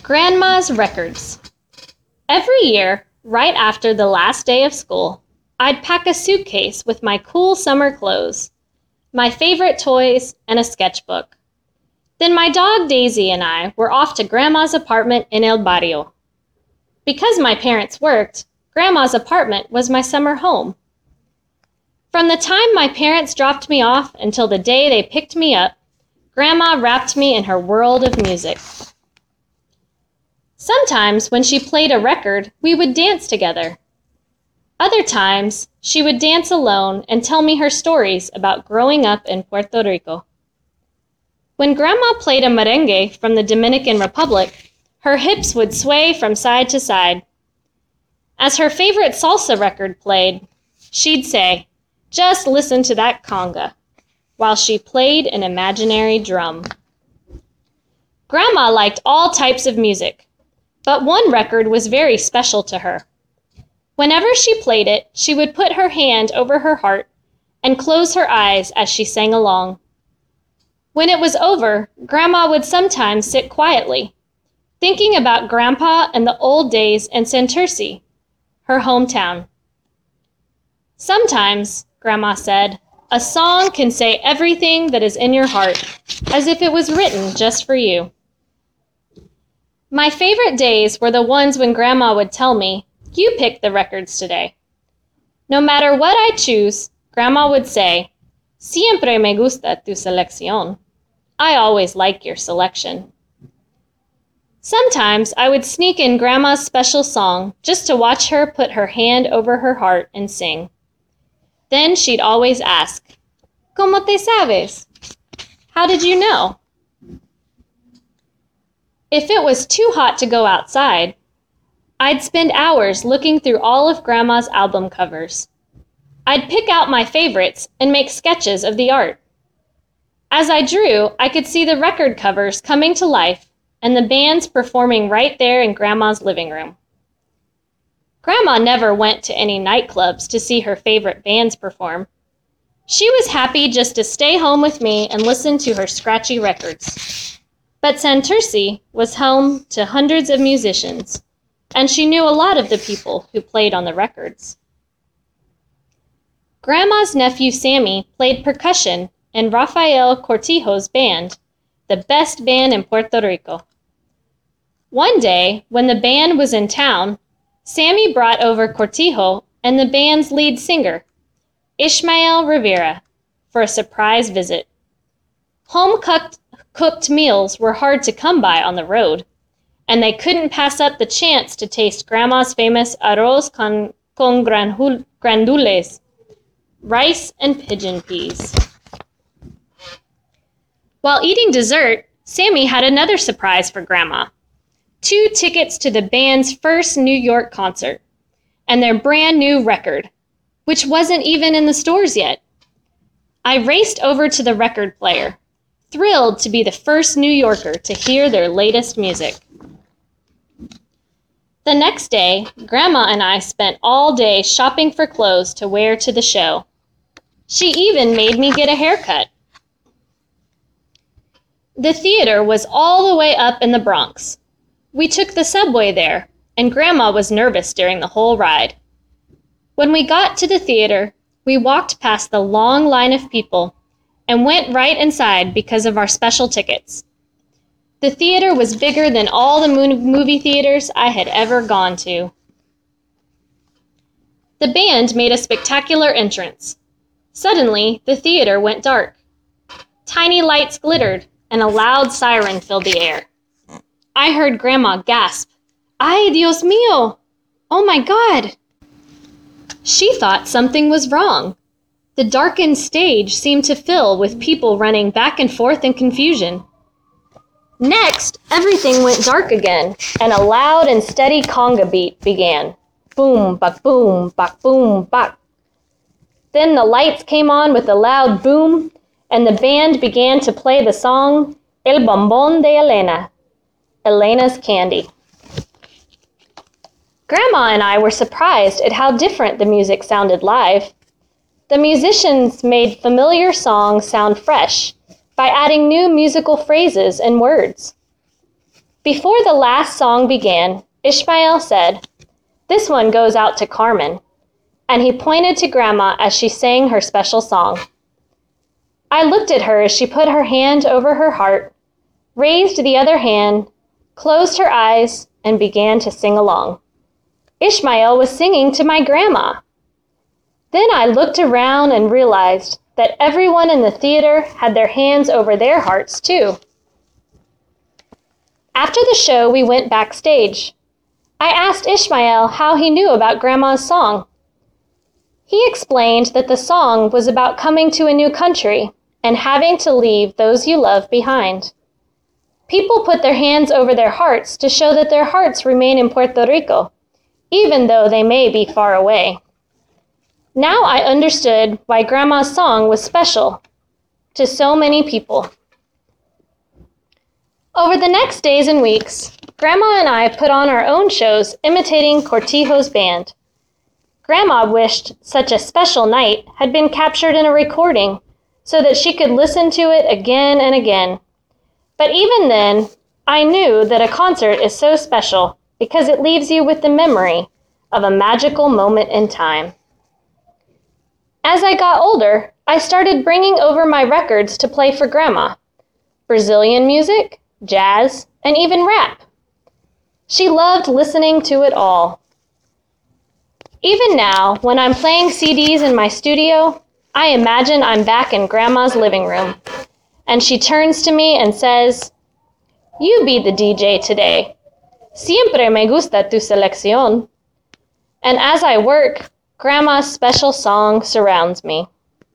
Grandma's records. Every year, right after the last day of school, I'd pack a suitcase with my cool summer clothes, my favorite toys, and a sketchbook. Then my dog Daisy and I were off to Grandma's apartment in El Barrio. Because my parents worked, Grandma's apartment was my summer home. From the time my parents dropped me off until the day they picked me up, Grandma wrapped me in her world of music. Sometimes when she played a record, we would dance together. Other times, she would dance alone and tell me her stories about growing up in Puerto Rico. When Grandma played a merengue from the Dominican Republic, her hips would sway from side to side. As her favorite salsa record played, she'd say, "Just listen to that conga," while she played an imaginary drum. Grandma liked all types of music, but one record was very special to her. Whenever she played it, she would put her hand over her heart and close her eyes as she sang along. When it was over, Grandma would sometimes sit quietly, thinking about Grandpa and the old days in Santurce, her hometown. Sometimes, Grandma said, a song can say everything that is in your heart, as if it was written just for you. My favorite days were the ones when Grandma would tell me, "You pick the records today." No matter what I choose, Grandma would say, "Siempre me gusta tu selección." I always like your selection. Sometimes I would sneak in Grandma's special song just to watch her put her hand over her heart and sing. Then she'd always ask, "¿Cómo te sabes?" How did you know? If it was too hot to go outside, I'd spend hours looking through all of Grandma's album covers. I'd pick out my favorites and make sketches of the art. As I drew, I could see the record covers coming to life and the bands performing right there in Grandma's living room. Grandma never went to any nightclubs to see her favorite bands perform. She was happy just to stay home with me and listen to her scratchy records. But Santurce was home to hundreds of musicians, and she knew a lot of the people who played on the records. Grandma's nephew Sammy played percussion in Rafael Cortijo's band, the best band in Puerto Rico. One day, when the band was in town, Sammy brought over Cortijo and the band's lead singer, Ishmael Rivera, for a surprise visit. Home-cooked meals were hard to come by on the road, and they couldn't pass up the chance to taste Grandma's famous arroz con grandules, rice and pigeon peas. While eating dessert, Sammy had another surprise for Grandma. 2 tickets to the band's first New York concert, and their brand new record, which wasn't even in the stores yet. I raced over to the record player, thrilled to be the first New Yorker to hear their latest music. The next day, Grandma and I spent all day shopping for clothes to wear to the show. She even made me get a haircut. The theater was all the way up in the Bronx. We took the subway there, and Grandma was nervous during the whole ride. When we got to the theater, we walked past the long line of people and went right inside because of our special tickets. The theater was bigger than all the movie theaters I had ever gone to. The band made a spectacular entrance. Suddenly, the theater went dark. Tiny lights glittered, and a loud siren filled the air. I heard Grandma gasp, "Ay, Dios mío! Oh my God!" She thought something was wrong. The darkened stage seemed to fill with people running back and forth in confusion. Next, everything went dark again, and a loud and steady conga beat began. Boom, bak, boom, bak, boom, bak. Then the lights came on with a loud boom, and the band began to play the song El Bombón de Elena, Elena's Candy. Grandma and I were surprised at how different the music sounded live. The musicians made familiar songs sound fresh by adding new musical phrases and words. Before the last song began, Ishmael said, "This one goes out to Carmen," and he pointed to Grandma as she sang her special song. I looked at her as she put her hand over her heart, raised the other hand, closed her eyes, and began to sing along. Ishmael was singing to my grandma. Then I looked around and realized that everyone in the theater had their hands over their hearts too. After the show, we went backstage. I asked Ishmael how he knew about Grandma's song. He explained that the song was about coming to a new country and having to leave those you love behind. People put their hands over their hearts to show that their hearts remain in Puerto Rico, even though they may be far away. Now I understood why Grandma's song was special to so many people. Over the next days and weeks, Grandma and I put on our own shows imitating Cortijo's band. Grandma wished such a special night had been captured in a recording so that she could listen to it again and again. But even then, I knew that a concert is so special because it leaves you with the memory of a magical moment in time. As I got older, I started bringing over my records to play for Grandma. Brazilian music, jazz, and even rap. She loved listening to it all. Even now, when I'm playing CDs in my studio, I imagine I'm back in Grandma's living room, and she turns to me and says, "You be the DJ today. Siempre me gusta tu selección." And as I work, Grandma's special song surrounds me.